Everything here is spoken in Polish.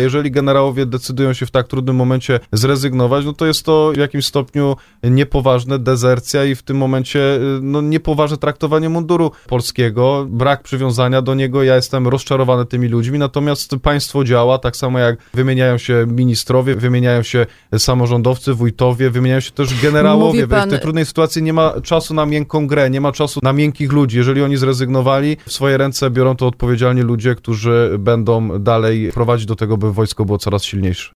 Jeżeli generałowie decydują się w tak trudnym momencie zrezygnować, no to jest to w jakimś stopniu niepoważne, dezercja i w tym momencie niepoważne traktowanie munduru polskiego, brak przywiązania do niego. Ja jestem rozczarowany tymi ludźmi, natomiast państwo działa, tak samo jak wymieniają się ministrowie, wymieniają się samorządowcy, wójtowie, wymieniają się też generałowie. W tej trudnej sytuacji nie ma czasu na miękką grę, nie ma czasu na miękkich ludzi. Jeżeli oni zrezygnowali, w swoje ręce biorą to odpowiedzialni ludzie, którzy będą dalej prowadzić do tego, by wojsko było coraz silniejsze.